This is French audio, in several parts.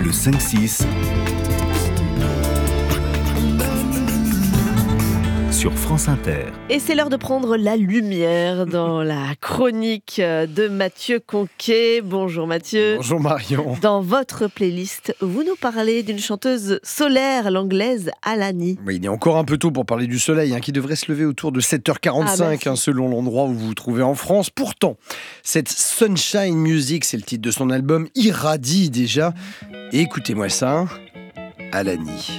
Le 5-6 sur France Inter. Et c'est l'heure de prendre la lumière dans la chronique de Mathieu Conquet. Bonjour Mathieu. Bonjour Marion. Dans votre playlist, vous nous parlez d'une chanteuse solaire, l'anglaise Alani. Oui, il est encore un peu tôt pour parler du soleil, qui devrait se lever autour de 7h45, selon l'endroit où vous vous trouvez en France. Pourtant, cette Sunshine Music, c'est le titre de son album, irradie déjà. Et écoutez-moi ça, Alani.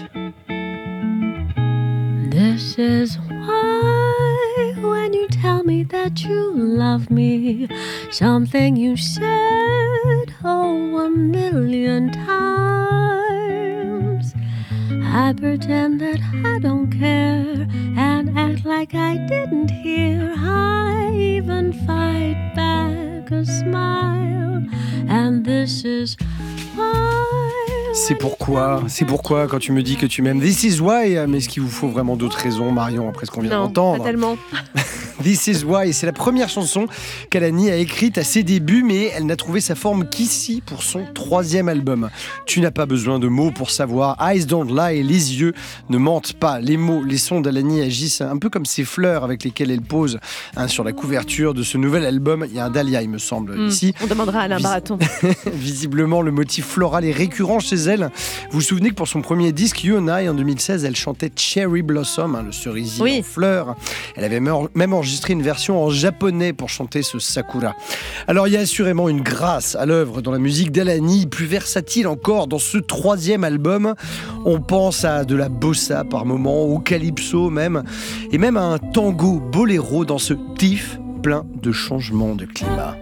This is why when you tell me that you love me, something you said, oh, 1,000,000 times, I pretend that I don't care and act like I didn't hear. I even fight back a smile, and this is why. C'est pourquoi, quand tu me dis que tu m'aimes. This is why, mais est-ce qu'il vous faut vraiment d'autres raisons, Marion, après ce qu'on vient d'entendre ? Non, pas tellement. This is why, c'est la première chanson qu'Alani a écrite à ses débuts, mais elle n'a trouvé sa forme qu'ici pour son 3e album. Tu n'as pas besoin de mots pour savoir. Eyes don't lie, les yeux ne mentent pas. Les mots, les sons d'Alani agissent un peu comme ces fleurs avec lesquelles elle pose sur la couverture de ce nouvel album. Il y a un dahlia, il me semble, ici. On demandera à Alain Baraton. Visiblement, le motif floral est récurrent chez elle. Vous vous souvenez que pour son premier disque, You and I, en 2016, elle chantait Cherry Blossom, le cerisier en fleurs. Elle avait même enregistré une version en japonais pour chanter ce Sakura. Alors il y a assurément une grâce à l'œuvre dans la musique d'Alani, plus versatile encore dans ce 3e album. On pense à de la bossa par moments, au calypso même, et même à un tango boléro dans ce tif plein de changements de climat.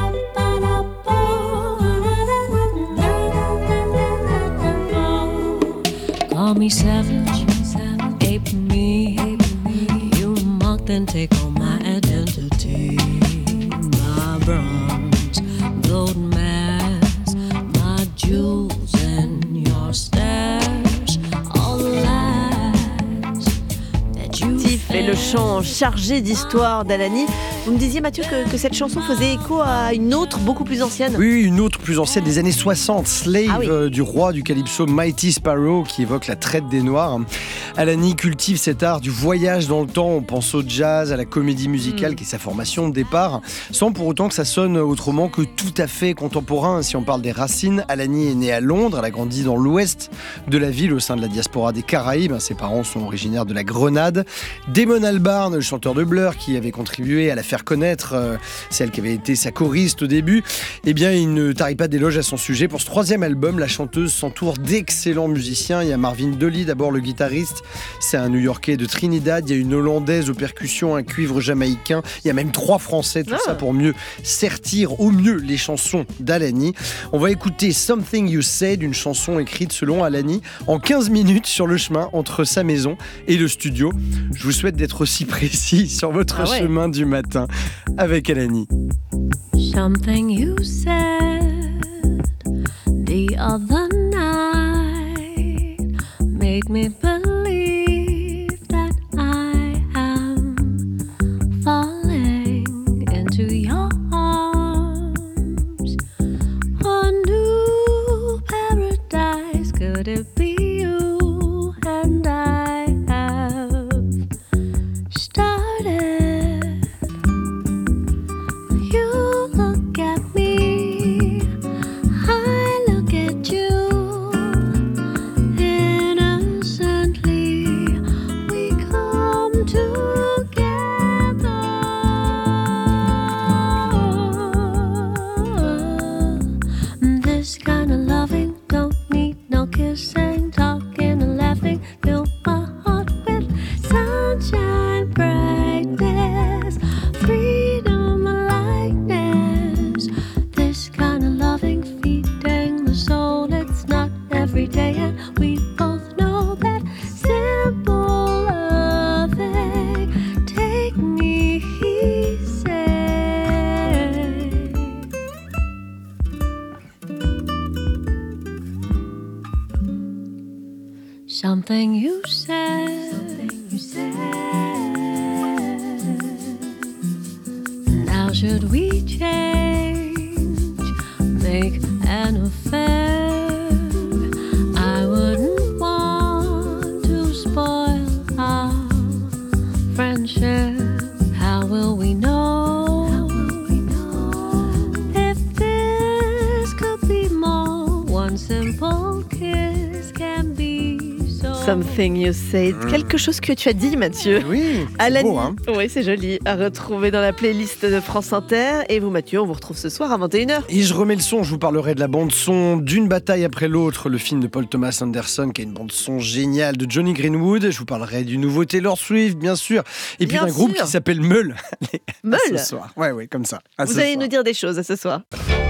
Call me savage, ape me. You mock, then take on my identity. My bronze, gold mask, my jewels and your stash. All the lies that you Et le chant chargé d'histoire d'Alani. Vous me disiez, Mathieu, que cette chanson faisait écho à une autre beaucoup plus ancienne. Oui, une autre plus ancienne des années 60, Slave, du roi du calypso Mighty Sparrow, qui évoque la traite des Noirs. Alani cultive cet art du voyage dans le temps. On pense au jazz, à la comédie musicale, qui est sa formation de départ, sans pour autant que ça sonne autrement que tout à fait contemporain. Si on parle des racines, Alani est née à Londres, elle a grandi dans l'ouest de la ville, au sein de la diaspora des Caraïbes. Ses parents sont originaires de la Grenade. Damon Albarn, le chanteur de Blur, qui avait contribué à la faire connaître, celle qui avait été sa choriste au début, eh bien il ne tarit pas d'éloges à son sujet. Pour ce 3e album, la chanteuse s'entoure d'excellents musiciens. Il y a Marvin Dolly, d'abord le guitariste, c'est un New-Yorkais de Trinidad. Il y a une Hollandaise aux percussions, un cuivre jamaïcain. Il y a même 3 Français, tout ça pour mieux sertir au mieux les chansons d'Alani. On va écouter Something You Said, une chanson écrite selon Alani en 15 minutes sur le chemin entre sa maison et le studio. Je vous souhaite d'être aussi précis sur votre chemin du matin avec Alani. Something you said the other night made me believe that I am falling into your arms. A new paradise, could it be you and I have started? You look at me, I look at you. Innocently we come together. This kind of loving don't need no kissing, talking and laughing. Fill my heart with sunshine, brightness, freedom and lightness. This kind of loving feeding the soul, it's not every day, and we both know that simple loving. Take me easy. Something you said. Now should we change, make an affair? Something You Said. Quelque chose que tu as dit, Mathieu. Oui, c'est Alani. beau, hein. Oui, c'est joli. À retrouver dans la playlist de France Inter. Et vous, Mathieu, on vous retrouve ce soir à 21h. Et je remets le son, je vous parlerai de la bande-son d'une bataille après l'autre, le film de Paul Thomas Anderson qui a une bande-son géniale de Johnny Greenwood. Je vous parlerai du nouveau Taylor Swift, bien sûr. Et puis Bien d'un groupe sûr. qui s'appelle Meul. Meul. Ce soir. Ouais, comme ça. À Vous ce allez soir. nous dire des choses à ce soir.